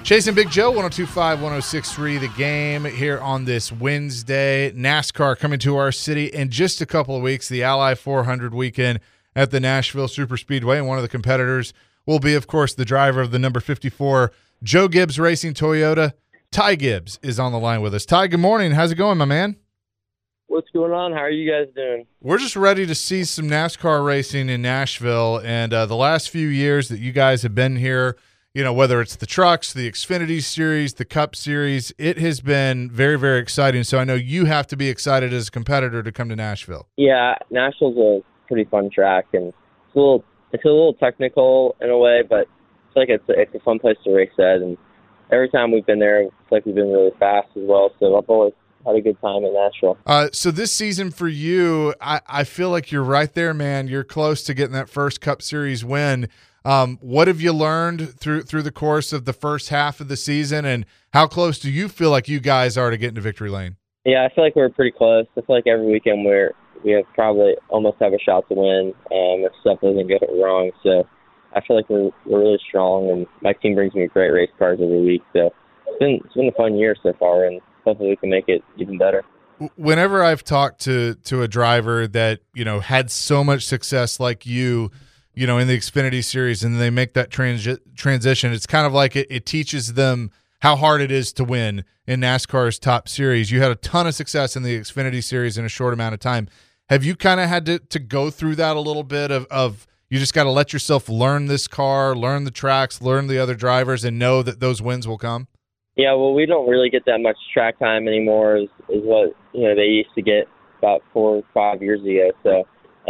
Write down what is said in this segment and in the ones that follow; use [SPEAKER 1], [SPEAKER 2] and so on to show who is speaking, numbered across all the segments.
[SPEAKER 1] Chasing Big Joe, 102.5, 106.3, The Game here on this Wednesday. NASCAR coming to our city in just a couple of weeks, the Ally 400 weekend at the Nashville Superspeedway. And one of the competitors will be, of course, the driver of the number 54 Joe Gibbs Racing Toyota. Ty Gibbs is on the line with us. Ty, good morning. How's it going, my man?
[SPEAKER 2] What's going on? How are you guys doing?
[SPEAKER 1] We're just ready to see some NASCAR racing in Nashville. And the last few years that you guys have been here, you know, whether it's the trucks, the Xfinity Series, the Cup Series, it has been very, very exciting. So I know you have to be excited as a competitor to come to Nashville.
[SPEAKER 2] Yeah, Nashville's a pretty fun track, and it's a little technical in a way, but it's like it's a fun place to race at. And every time we've been there, it's like we've been really fast as well. So I've always had a good time in Nashville.
[SPEAKER 1] So this season for you, I feel like you're right there, man. You're close to getting that first Cup Series win. What have you learned through the course of the first half of the season, and how close do you feel like you guys are to get into victory lane?
[SPEAKER 2] Yeah, I feel like we're pretty close. I feel like every weekend we have probably almost have a shot to win if stuff doesn't get it wrong. So I feel like we're really strong, and my team brings me great race cars every week. So it's been a fun year so far, and hopefully we can make it even better.
[SPEAKER 1] Whenever I've talked to a driver that, you know, had so much success like you know, in the Xfinity Series, and they make that transition, it's kind of like it teaches them how hard it is to win in NASCAR's top series. You had a ton of success in the Xfinity Series in a short amount of time. Have you kind of had to go through that a little bit of you just got to let yourself learn this car, learn the tracks, learn the other drivers, and know that those wins will come?
[SPEAKER 2] Yeah, well, we don't really get that much track time anymore is what, you know, they used to get about 4 or 5 years ago. So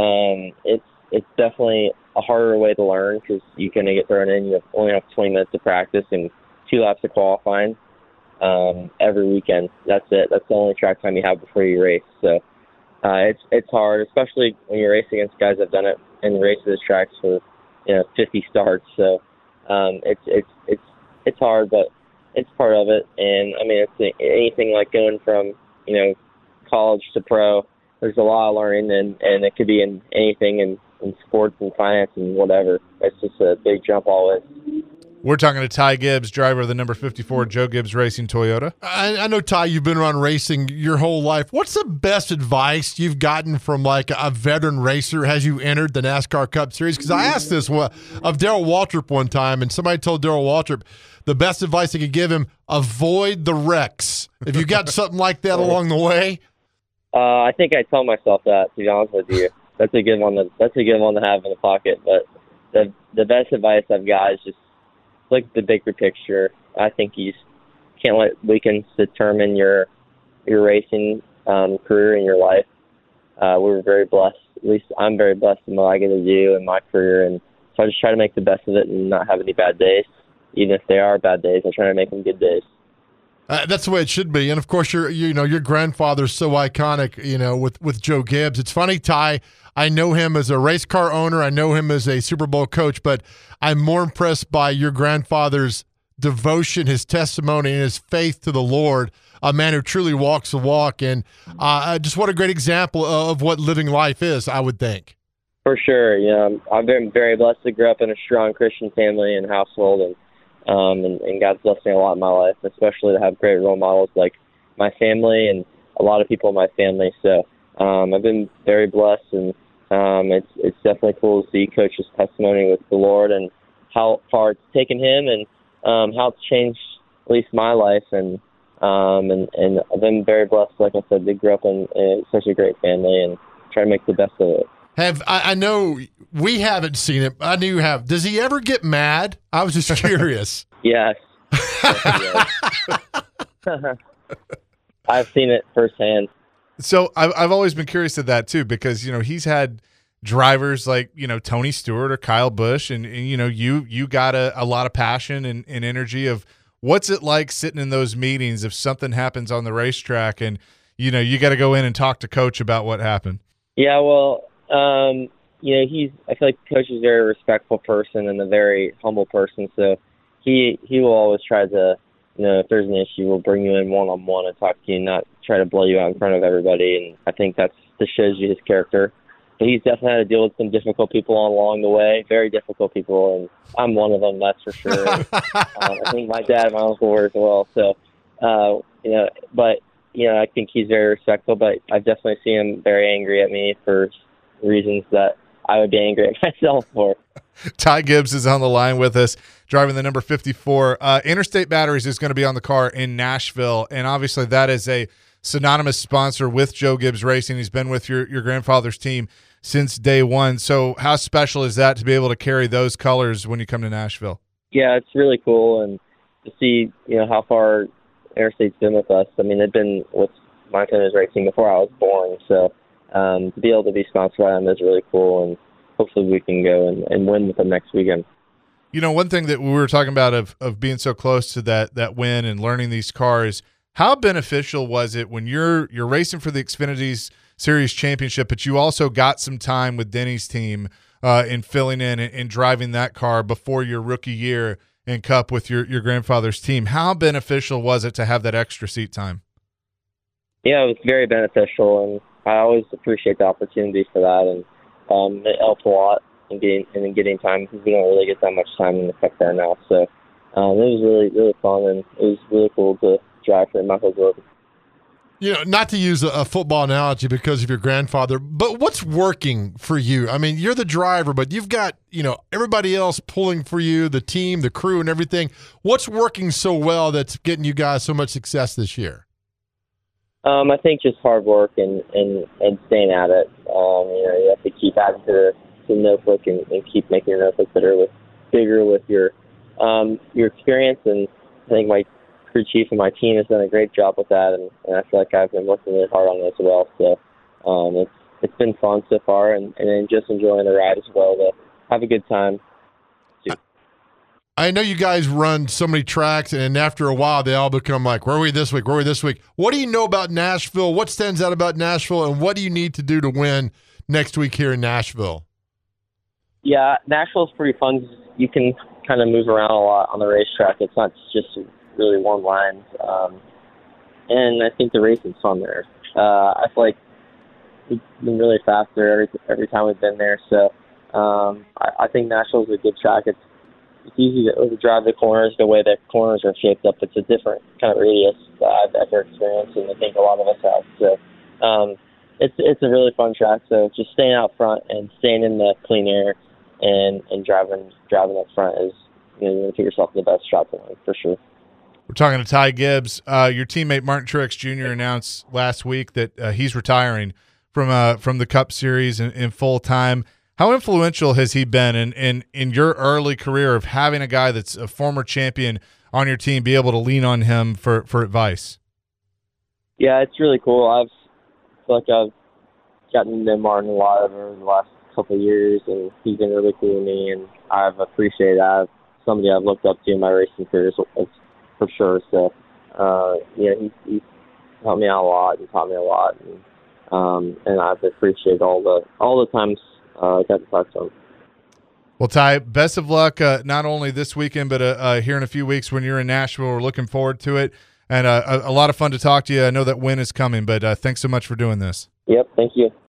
[SPEAKER 2] it's definitely a harder way to learn because you kind of get thrown in. You only have 20 minutes of practice and 2 laps of qualifying every weekend. That's it. That's the only track time you have before you race. So it's hard, especially when you're racing against guys that have done it and raced those tracks for 50 starts. So it's hard, but it's part of it. And I mean, it's anything like going from college to pro. There's a lot of learning, and it could be in anything in sports and finance and whatever. It's just a big jump always.
[SPEAKER 1] We're talking to Ty Gibbs, driver of the number 54 Joe Gibbs Racing Toyota.
[SPEAKER 3] I know, Ty, you've been around racing your whole life. What's the best advice you've gotten from like a veteran racer as you entered the NASCAR Cup Series? Because I asked this of Darrell Waltrip one time, and somebody told Darrell Waltrip the best advice they could give him, avoid the wrecks. Have you got something like that along the way?
[SPEAKER 2] I think I tell myself that, to be honest with you. That's a good one to have in the pocket. But the best advice I've got is just look at the bigger picture. I think you just can't let weekends determine your racing career in your life. We're very blessed. At least I'm very blessed in what I get to do in my career, and so I just try to make the best of it and not have any bad days. Even if they are bad days, I try to make them good days.
[SPEAKER 3] That's the way it should be. And of course, your grandfather's so iconic, with Joe Gibbs. It's funny, Ty, I know him as a race car owner. I know him as a Super Bowl coach, but I'm more impressed by your grandfather's devotion, his testimony, and his faith to the Lord, a man who truly walks the walk. And just what a great example of what living life is, I would think.
[SPEAKER 2] For sure. I've been very blessed to grow up in a strong Christian family and household, and God's blessed me a lot in my life, especially to have great role models like my family and a lot of people in my family. So I've been very blessed, and it's definitely cool to see Coach's testimony with the Lord and how far it's taken him, and how it's changed at least my life. And I've been very blessed, like I said, to grow up in such a great family and try to make the best of it.
[SPEAKER 3] I know we haven't seen it. I knew you have. Does he ever get mad? I was just curious.
[SPEAKER 2] Yes. I've seen it firsthand.
[SPEAKER 1] So I've always been curious to that too, because he's had drivers like Tony Stewart or Kyle Busch, and you got a lot of passion and energy of what's it like sitting in those meetings if something happens on the racetrack and you got to go in and talk to Coach about what happened.
[SPEAKER 2] Yeah, well, I feel like Coach is a very respectful person and a very humble person, so he will always try to, if there's an issue, we'll bring you in one-on-one and talk to you, not try to blow you out in front of everybody, and I think that shows you his character. he's definitely had to deal with some difficult people along the way, very difficult people, and I'm one of them, that's for sure. I think my dad and my uncle were as well. So, but I think he's very respectful, but I've definitely seen him very angry at me for reasons that I would be angry at myself for.
[SPEAKER 1] Ty Gibbs is on the line with us, driving the number 54. Interstate Batteries is going to be on the car in Nashville, and obviously that is a synonymous sponsor with Joe Gibbs Racing. He's been with your grandfather's team since day one. So how special is that to be able to carry those colors when you come to Nashville?
[SPEAKER 2] Yeah, it's really cool, and to see how far Interstate's been with us. I mean, they've been with Montana's racing before I was born, so to be able to be sponsored by them is really cool, and hopefully we can go and win with them next weekend.
[SPEAKER 1] One thing that we were talking about of being so close to that win and learning these cars, how beneficial was it when you're racing for the Xfinity Series Championship, but you also got some time with Denny's team in filling in and driving that car before your rookie year in Cup with your grandfather's team? How beneficial was it to have that extra seat time?
[SPEAKER 2] Yeah, it was very beneficial, and I always appreciate the opportunity for that, and it helped a lot in getting time, because we don't really get that much time in the Cup there now. So it was really, really fun, and it was really cool to drive for Michael Jordan.
[SPEAKER 3] Not to use a football analogy because of your grandfather, but what's working for you? I mean, you're the driver, but you've got, everybody else pulling for you, the team, the crew, and everything. What's working so well that's getting you guys so much success this year?
[SPEAKER 2] I think just hard work and staying at it. You have to keep adding to the notebook and keep making your notebook bigger with your experience. And I think my crew chief and my team has done a great job with that, and I feel like I've been working really hard on it as well. So it's been fun so far, and then just enjoying the ride as well to have a good time.
[SPEAKER 3] I know you guys run so many tracks, and after a while, they all become like, where are we this week? Where are we this week? What do you know about Nashville? What stands out about Nashville, and what do you need to do to win next week here in Nashville?
[SPEAKER 2] Yeah, Nashville's pretty fun. You can kind of move around a lot on the racetrack. It's not just really one line. And I think the racing's fun there. I feel like we've been really fast there every time we've been there. So I think Nashville's a good track. It's easy to overdrive the corners the way the corners are shaped up. It's a different kind of radius that I've ever experienced, and I think a lot of us have. So it's a really fun track. So just staying out front and staying in the clean air and driving up front is you're going to put yourself in the best shot to win for sure.
[SPEAKER 1] We're talking to Ty Gibbs. Your teammate Martin Truex Jr. announced last week that he's retiring from the Cup Series in full time. How influential has he been in your early career of having a guy that's a former champion on your team be able to lean on him for advice?
[SPEAKER 2] Yeah, it's really cool. I feel like I've gotten to know Martin a lot over the last couple of years, and he's been really cool to me, and I've appreciated that. Somebody I've looked up to in my racing career for sure. So, he's helped me out a lot and taught me a lot, and I've appreciated all the times I got to talk to him.
[SPEAKER 1] Well, Ty, best of luck not only this weekend, but here in a few weeks when you're in Nashville. We're looking forward to it, and a lot of fun to talk to you. I know that win is coming, but thanks so much for doing this.
[SPEAKER 2] Yep, thank you.